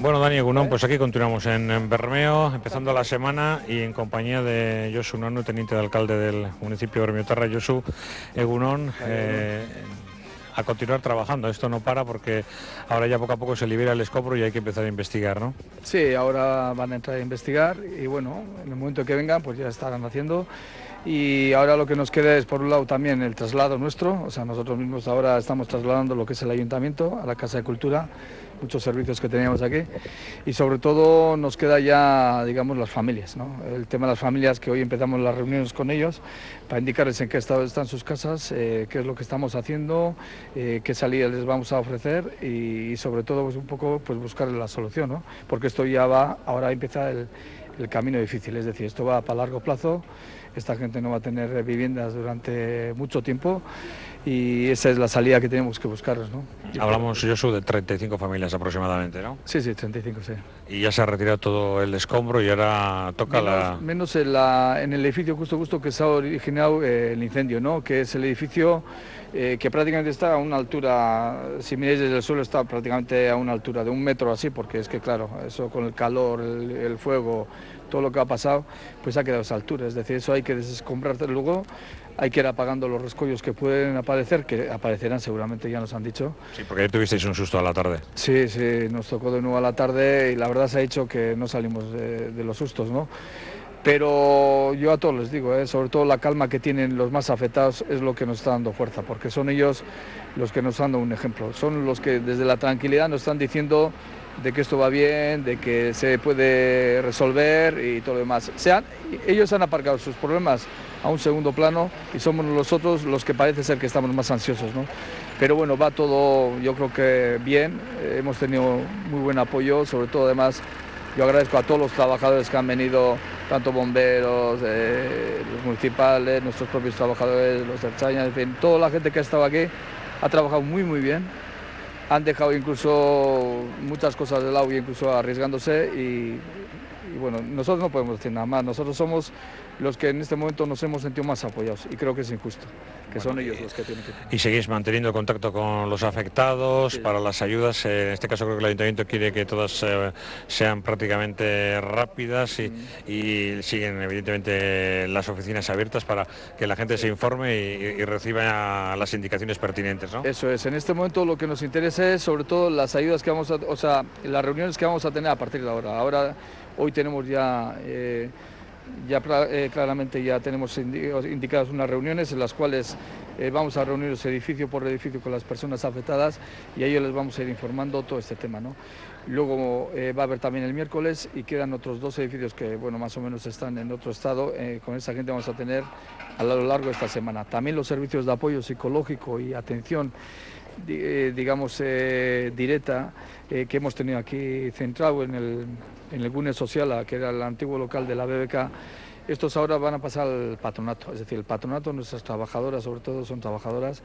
Bueno, Dani Egunon, pues aquí continuamos en Bermeo, empezando la semana y en compañía de Josu Nonu, teniente de alcalde del municipio de Bermiotarra. Josu Egunon, a continuar trabajando. Esto no para porque ahora ya poco a poco se libera el escombro y hay que empezar a investigar, ¿no? Sí, ahora van a entrar a investigar y bueno, en el momento que vengan pues ya estarán haciendo. Y ahora lo que nos queda es por un lado también el traslado nuestro, o sea, nosotros mismos ahora estamos trasladando lo que es el ayuntamiento a la Casa de Cultura, muchos servicios que teníamos aquí, y sobre todo nos queda ya, digamos, las familias, ¿no? El tema de las familias, que hoy empezamos las reuniones con ellos para indicarles en qué estado están sus casas, qué es lo que estamos haciendo, qué salida les vamos a ofrecer y sobre todo pues un poco pues buscar la solución, ¿no? Porque esto ya va, ahora empieza el camino difícil, es decir, esto va para largo plazo. Esta gente no va a tener viviendas durante mucho tiempo y esa es la salida que tenemos que buscar, ¿no? Hablamos, Josu, de 35 familias aproximadamente, ¿no? Sí, 35, sí. Y ya se ha retirado todo el escombro y ahora toca menos en el edificio justo que se ha originado el incendio, ¿no? Que es el edificio que prácticamente está a una altura, si miráis desde el suelo, está prácticamente a una altura de 1 metro así, porque es que claro, eso con el calor, el fuego, todo lo que ha pasado, pues ha quedado a esa altura, es decir, eso hay que desescombrar luego, hay que ir apagando los rescollos que pueden aparecer, que aparecerán seguramente, ya nos han dicho. Sí, porque ahí tuvisteis un susto a la tarde. Sí, nos tocó de nuevo a la tarde y la verdad se ha dicho que no salimos de los sustos, ¿no? Pero yo a todos les digo, sobre todo la calma que tienen los más afectados es lo que nos está dando fuerza, porque son ellos los que nos están dando un ejemplo, son los que desde la tranquilidad nos están diciendo de que esto va bien, de que se puede resolver y todo lo demás. Ellos han aparcado sus problemas a un segundo plano y somos nosotros los que parece ser que estamos más ansiosos, ¿no? Pero bueno, va todo, yo creo que bien, hemos tenido muy buen apoyo, sobre todo además yo agradezco a todos los trabajadores que han venido, tanto bomberos, los municipales, nuestros propios trabajadores, los de Ertzaintza, en fin, toda la gente que ha estado aquí ha trabajado muy bien. Han dejado incluso muchas cosas de lado y incluso arriesgándose y bueno, nosotros no podemos decir nada más, nosotros somos los que en este momento nos hemos sentido más apoyados y creo que es injusto, que son ellos los que tienen que... Y seguís manteniendo contacto con los afectados, sí, para las ayudas, en este caso creo que el Ayuntamiento quiere que todas sean prácticamente rápidas y siguen evidentemente las oficinas abiertas para que la gente se informe y reciba las indicaciones pertinentes, ¿no? Eso es, en este momento lo que nos interesa es sobre todo las ayudas que vamos a, o sea, las reuniones que vamos a tener a partir de ahora. Hoy tenemos ya... claramente ya tenemos indicadas unas reuniones en las cuales vamos a reunirnos edificio por edificio con las personas afectadas y a ellos les vamos a ir informando todo este tema, ¿no? Luego va a haber también el miércoles y quedan otros 2 edificios que bueno, más o menos están en otro estado, con esa gente vamos a tener a lo largo de esta semana. También los servicios de apoyo psicológico y atención digamos directa que hemos tenido aquí centrado en el Gune Sociala, que era el antiguo local de la BBK, estos ahora van a pasar al patronato, es decir, el patronato, nuestras trabajadoras sobre todo son trabajadoras,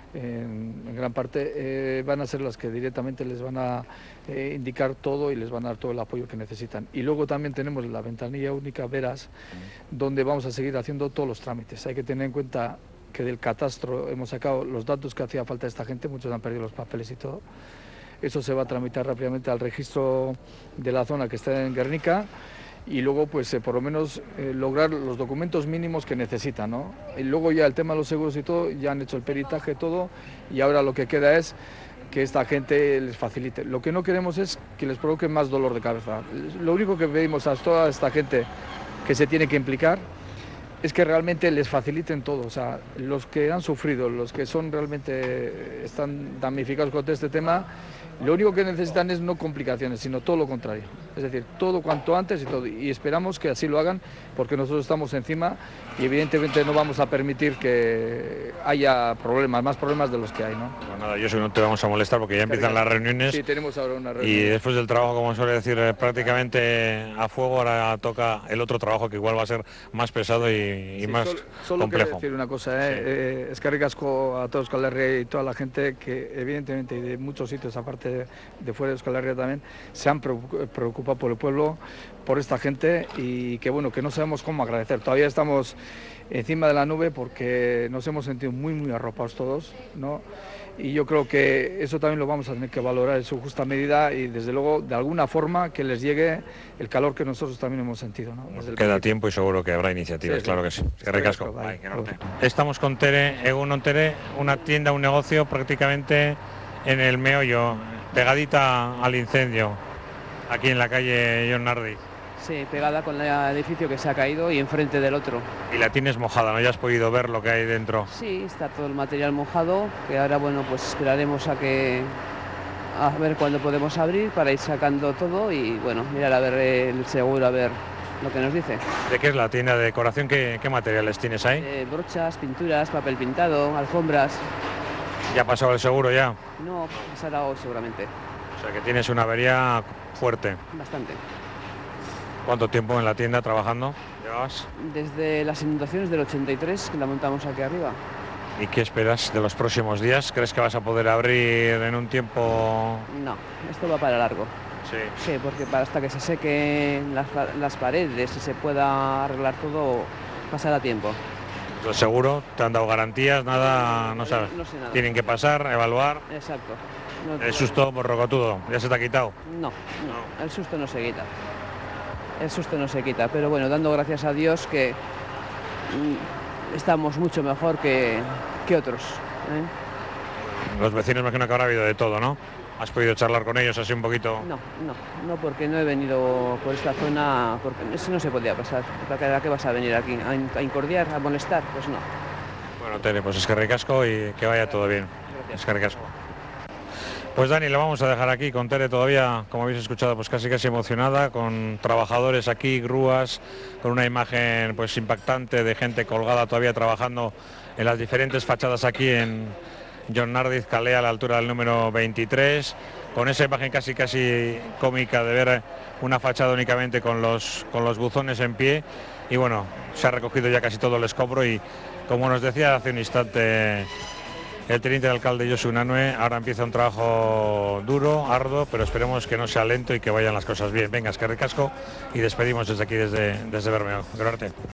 en gran parte van a ser las que directamente les van a indicar todo y les van a dar todo el apoyo que necesitan. Y luego también tenemos la ventanilla única Veras, donde vamos a seguir haciendo todos los trámites. Hay que tener en cuenta que del catastro hemos sacado los datos que hacía falta a esta gente, muchos han perdido los papeles y todo. Eso se va a tramitar rápidamente al registro de la zona que está en Guernica y luego pues por lo menos lograr los documentos mínimos que necesitan, ¿no? Y luego ya el tema de los seguros y todo, ya han hecho el peritaje todo y ahora lo que queda es que esta gente les facilite. Lo que no queremos es que les provoque más dolor de cabeza. Lo único que pedimos a toda esta gente que se tiene que implicar es que realmente les faciliten todo, o sea, los que han sufrido, los que son realmente están damnificados con todo este tema, lo único que necesitan es no complicaciones, sino todo lo contrario, es decir, todo cuanto antes y todo, y esperamos que así lo hagan porque nosotros estamos encima y evidentemente no vamos a permitir que haya problemas, más problemas de los que hay, ¿no? Pues nada, yo sé que no te vamos a molestar porque ya empiezan las reuniones. Sí, tenemos ahora una reunión. Y después del trabajo, como suele decir, prácticamente a fuego, ahora toca el otro trabajo que igual va a ser más pesado y más solo complejo. Quiero decir una cosa, es que ricasco a toda Euskal Herria y toda la gente que evidentemente y de muchos sitios aparte de fuera de Euskal Herria también se han preocupado por el pueblo, por esta gente y que bueno, que no sabemos cómo agradecer. Todavía estamos encima de la nube porque nos hemos sentido muy arropados todos, ¿no? y yo creo que eso también lo vamos a tener que valorar en su justa medida y desde luego de alguna forma que les llegue el calor que nosotros también hemos sentido, ¿no? Queda tiempo y seguro que habrá iniciativas, sí, claro que sí. Ricasco. Estamos con Tere, Egunon Tere, una tienda, un negocio prácticamente en el meollo, pegadita al incendio, aquí en la calle Jon Nardiz. Sí, pegada con el edificio que se ha caído y enfrente del otro. Y la tienes mojada, ¿no? Ya has podido ver lo que hay dentro. Sí, está todo el material mojado, que ahora, bueno, pues esperaremos a ver cuándo podemos abrir para ir sacando todo y, bueno, mirar a ver el seguro, a ver lo que nos dice. ¿De qué es la tienda de decoración? ¿Qué materiales tienes ahí? Brochas, pinturas, papel pintado, alfombras. ¿Ya ha pasado el seguro ya? No, pasará hoy seguramente. O sea que tienes una avería fuerte. Bastante. ¿Cuánto tiempo en la tienda trabajando llevas? Desde las inundaciones del 83, que la montamos aquí arriba. ¿Y qué esperas de los próximos días? ¿Crees que vas a poder abrir en un tiempo...? No, esto va para largo. Sí. Sí, porque hasta que se sequen las paredes y se pueda arreglar todo, pasará tiempo. ¿Lo seguro? ¿Te han dado garantías? Nada, no sabes. No sé nada. Tienen que pasar, evaluar. Exacto. El susto borrocotudo, ¿ya se te ha quitado? No, el susto no se quita. El susto no se quita, pero bueno, dando gracias a Dios que estamos mucho mejor que otros. Los vecinos me imagino que habrá habido de todo, ¿no? ¿Has podido charlar con ellos así un poquito? No, porque no he venido por esta zona, porque eso no se podía pasar. ¿A qué vas a venir aquí? ¿A incordiar, a molestar? Pues no. Bueno, Tere, pues es que ricasco y que vaya todo bien. Gracias. Es que ricasco. Pues Dani, lo vamos a dejar aquí con Tere todavía, como habéis escuchado, pues casi emocionada, con trabajadores aquí, grúas, con una imagen pues impactante de gente colgada todavía trabajando en las diferentes fachadas aquí en Jon Nardiz, Calea, a la altura del número 23, con esa imagen casi cómica de ver una fachada únicamente con los buzones en pie y bueno, se ha recogido ya casi todo el escombro y como nos decía hace un instante el teniente alcalde Josu Unanue, ahora empieza un trabajo duro, arduo, pero esperemos que no sea lento y que vayan las cosas bien. Venga, es que ricasco y despedimos desde aquí, desde Bermeo. Gracias.